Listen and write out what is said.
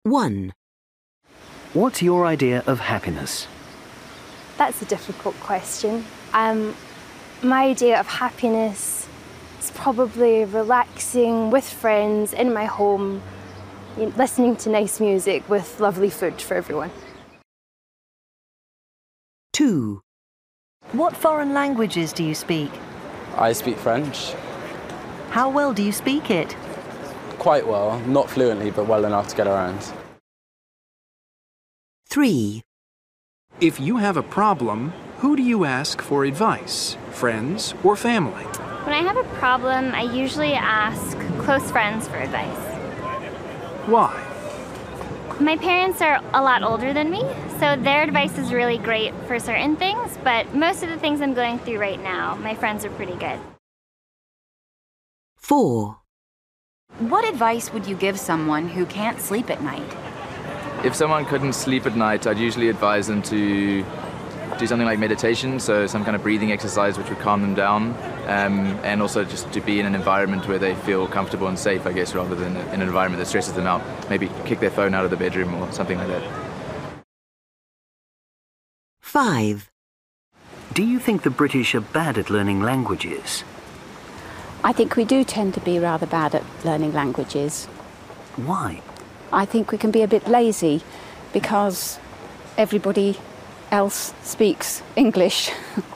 1. What's your idea of happiness? That's a difficult question. My idea of happiness is probably relaxing with friends in my home, listening to nice music with lovely food for everyone. 2. What foreign languages do you speak? I speak French. How well do you speak it? Quite well, not fluently, but well enough to get around. 3. If you have a problem, who do you ask for advice? Friends or family? When I have a problem, I usually ask close friends for advice. Why? My parents are a lot older than me, so their advice is really great for certain things, but most of the things I'm going through right now, my friends are pretty good. 4. What advice would you give someone who can't sleep at night? If someone couldn't sleep at night, I'd usually advise them to do something like meditation, so some kind of breathing exercise which would calm them down, and also just to be in an environment where they feel comfortable and safe, I guess, rather than in an environment that stresses them out. Maybe kick their phone out of the bedroom or something like that. 5. Do you think the British are bad at learning languages? I think we do tend to be rather bad at learning languages. Why? I think we can be a bit lazy because everybody else speaks English.